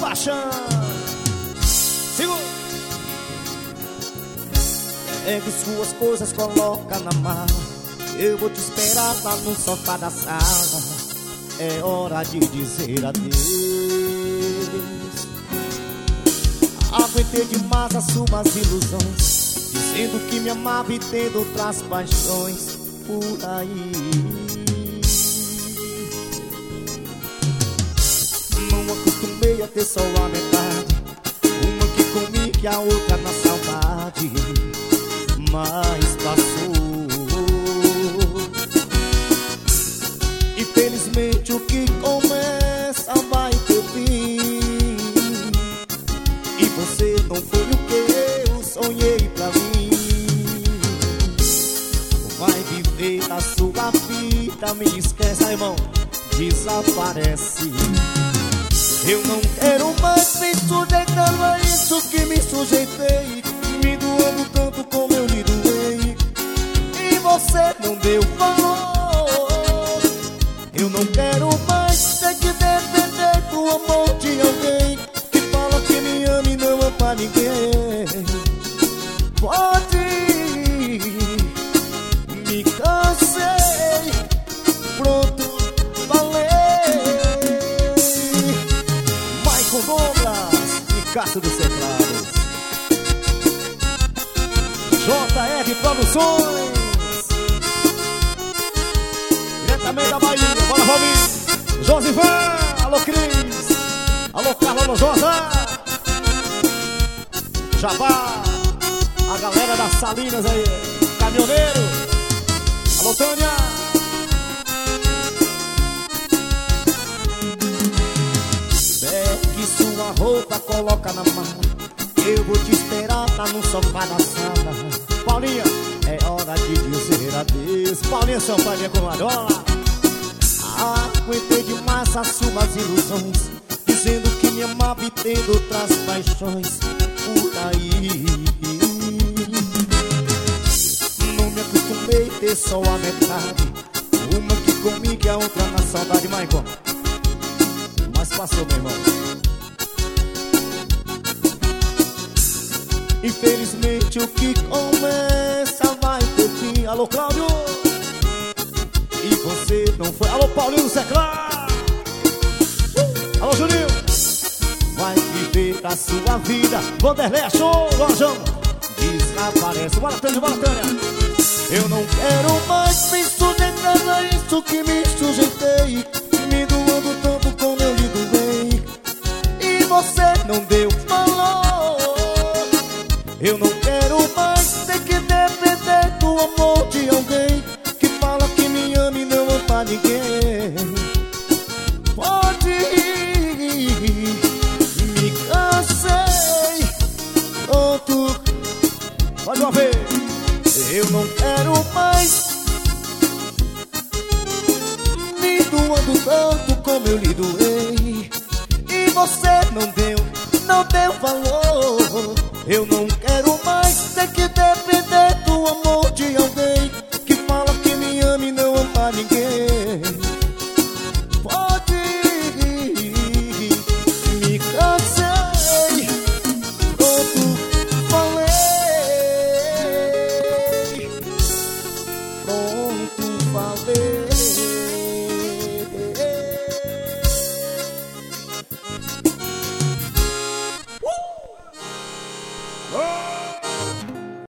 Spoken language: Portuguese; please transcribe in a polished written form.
paixão. Segura. Pegue suas coisas, coloca na mala. Eu vou te esperar lá no sofá da sala. É hora de dizer adeus. Aguentei demais as suas ilusões, dizendo que me amava e tendo outras paixões por aí. Não acostumei a ter só a metade, uma que comigo e a outra na saudade. Mas passou. Infelizmente o que começa vai ter fim, e você não foi o que eu sonhei pra mim. Vai viver a sua vida, me esquece, irmão, desaparece. Eu não quero mais me sujeitando a isso que me sujeitei, me doando tanto como eu lhe doei, e você não deu valor. Eu não quero mais ter que depender do amor de alguém que fala que me ama e não ama ninguém. Pode ir, me cansei, pronto, falei. Michael Douglas e Cássio dos Teclados, JR Produções, diretamente da Bahia. Bora, Robin, Josivan, alô Cris, alô Carlos, alô Josa, Jabá, a galera das Salinas aí, caminhoneiro, alô Tânia. Pegue sua roupa, coloca na mão. Eu vou te esperar lá no sofá da sala. Paulinha, é hora de dizer adeus. Paulinha Sampaio com a dola. Aguentei demais as suas ilusões, dizendo que me amava e tendo outras paixões por aí. Não me acostumei a ter só a metade, uma que comigo e a outra na saudade. Michael, mas passou, meu irmão. Infelizmente o que começa vai ter fim. Alô Cláudio, e você não foi. Alô Paulinho Seclar, alô Juninho, vai viver a sua vida. Vanderlei achou, Lojão, desaparece. Bora Tânia, bora Tânia. Eu não quero mais me sujeitar a isso que me sujeitei, me doando tanto